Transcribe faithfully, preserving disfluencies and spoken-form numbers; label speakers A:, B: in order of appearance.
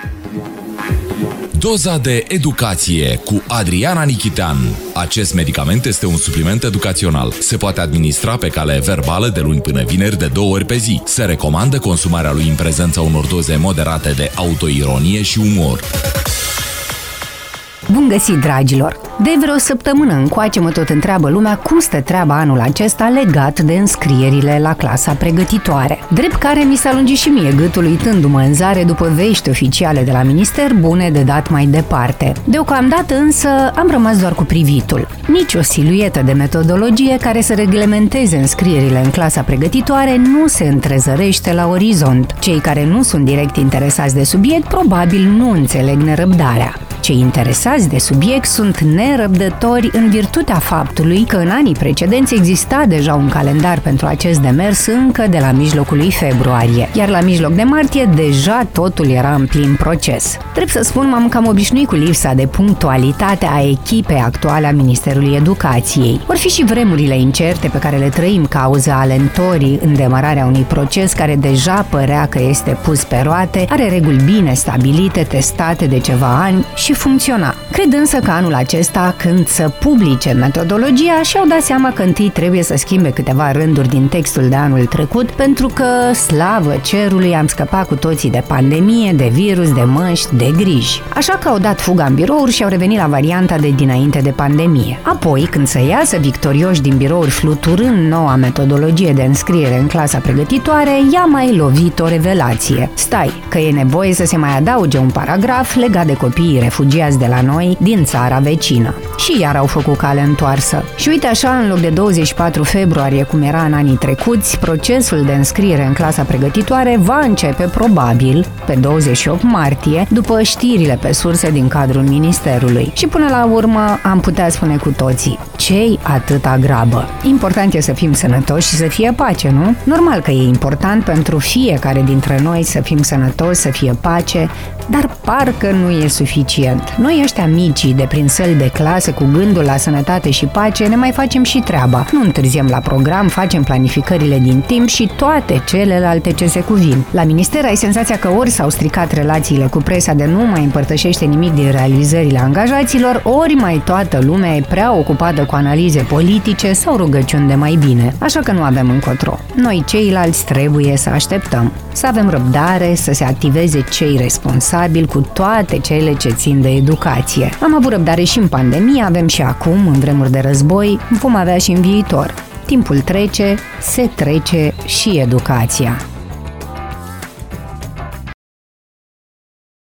A: Doza de educație cu Adriana Nichitean. Acest medicament este un supliment educațional. Se poate administra pe cale verbală de luni până vineri de două ori pe zi. Se recomandă consumarea lui în prezența unor doze moderate de autoironie și umor.
B: Bun găsit, dragilor! De vreo săptămână încoace mă tot întreabă lumea cum stă treaba anul acesta legat de înscrierile la clasa pregătitoare. Drept care mi s-a lungit și mie gâtul uitându-mă în zare după vești oficiale de la minister bune de dat mai departe. Deocamdată însă am rămas doar cu privitul. Nici o siluetă de metodologie care să reglementeze înscrierile în clasa pregătitoare nu se întrezărește la orizont. Cei care nu sunt direct interesați de subiect probabil nu înțeleg nerăbdarea. Cei interesați de subiect sunt nerăbdători în virtutea faptului că în anii precedenți exista deja un calendar pentru acest demers încă de la mijlocul lui februarie, iar la mijloc de martie deja totul era în plin proces. Trebuie să spun, m-am cam obișnuit cu lipsa de punctualitate a echipei actuale a Ministerului Educației. Vor fi și vremurile incerte pe care le trăim cauza alentorii în demararea unui proces care deja părea că este pus pe roate, are reguli bine stabilite, testate de ceva ani și funcționa. Cred însă că anul acesta, când să publice metodologia, și-au dat seama că întâi trebuie să schimbe câteva rânduri din textul de anul trecut, pentru că, slavă cerului, am scăpat cu toții de pandemie, de virus, de măști, de griji. Așa că au dat fuga în birouri și au revenit la varianta de dinainte de pandemie. Apoi, când să iasă victorioși din birouri fluturând noua metodologie de înscriere în clasa pregătitoare, i-a mai lovit o revelație. Stai, că e nevoie să se mai adauge un paragraf legat de copiii refugiați de la noi din țara vecină. Și iar au făcut cale întoarsă. Și uite așa, în loc de douăzeci și patru februarie, cum era în anii trecuți, procesul de înscriere în clasa pregătitoare va începe probabil pe douăzeci și opt martie, după știrile pe surse din cadrul Ministerului. Și până la urmă am putea spune cu toții, ce-i atâta grabă? Important e să fim sănătoși și să fie pace, nu? Normal că e important pentru fiecare dintre noi să fim sănătoși, să fie pace, dar parcă nu e suficient. Noi ăștia micii de prin săli de clasă cu gândul la sănătate și pace ne mai facem și treaba. Nu întârziem la program, facem planificările din timp și toate celelalte ce se cuvin. La minister ai senzația că ori s-au stricat relațiile cu presa de nu mai împărtășește nimic din realizările angajaților, ori mai toată lumea e prea ocupată cu analize politice sau rugăciuni de mai bine. Așa că nu avem încotro. Noi ceilalți trebuie să așteptăm. Să avem răbdare, să se activeze cei responsabili cu toate cele ce țin de educație. Am avut răbdare și în pandemie, avem și acum, în vremuri de război, vom avea și în viitor. Timpul trece, se trece și educația.